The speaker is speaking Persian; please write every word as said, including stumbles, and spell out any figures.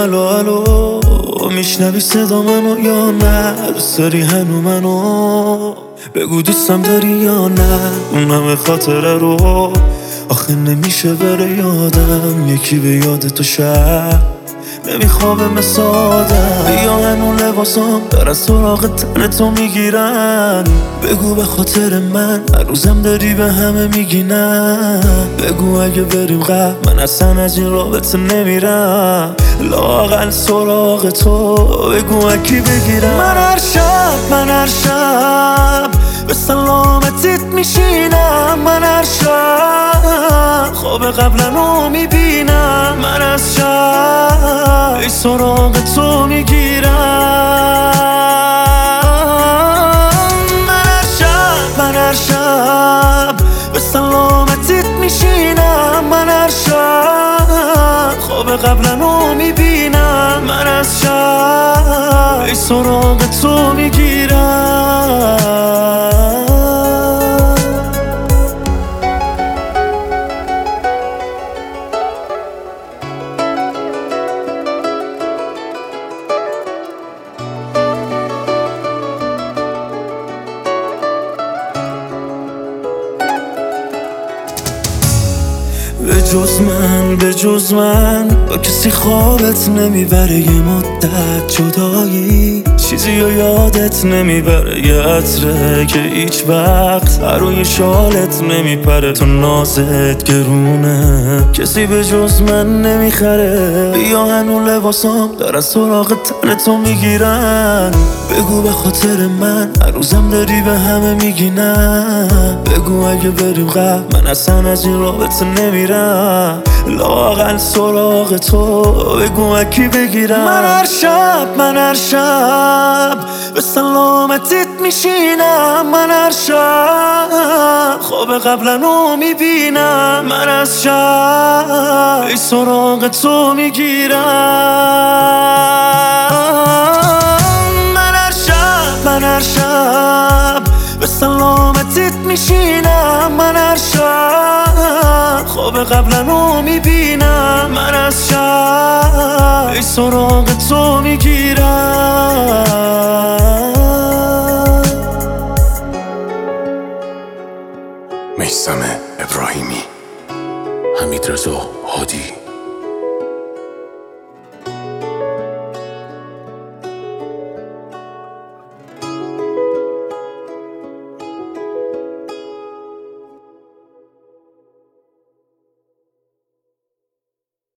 الو الو میشنوی صدا منو یا نه؟ دوست داری هنو منو؟ بگو دوستم داری یا نه؟ اون همه خاطره رو آخه نمیشه بره یادم، یکی به یاد تو شب نمیخوابه مثل آدم. بیا هنو لباسام دارن سراغ تن تو میگیرن، بگو به خاطر من هر روزم داری به همه میگی نه. بگو اگه بریم قبل من اصلا از این رابطه نمیرم، لااقل سراغ تو بگو اکی بگیرم. من هر شب من هر شب به سلامتیت میشینم، من هر شب خواب قبلنو میبینم، من از شب ای سراغ تو میگیرم. من هر شب من هر شب به سلامتیت میشینم، من هر شب خواب قبلنو میبینم، من از شب ای سراغ تو میگیرم. به جز من به جز من با کسی خوابت نمیبره، یه مدت جدایی چیزی رو یادت نمیبره، یه عطره که هیچ وقت روی شالت نمیپره. تو نازت گرونه کسی به جز من نمیخره، بیا هنو لباسام دارن سراغ تن تو میگیرن، بگو به خاطر من هر روزم داری به همه میگی نه. بگو اگه بریم قبل من اصلا از این رابطه نمیرم، لااقل سراغ تو بگو اکی بگیرم. من هر شب من هر شب به سلامتیت میشینم، من هر شب خواب قبلنو میبینم، من از شب ای سراغ تو میگیرم. من هر شب من هر شب به سلامتیت میشینم، من هر شب خواب قبلنو میبینم، من از شب ای سراغ تو میگیرم. میثم ابراهیمی، حمیدرضا هادی.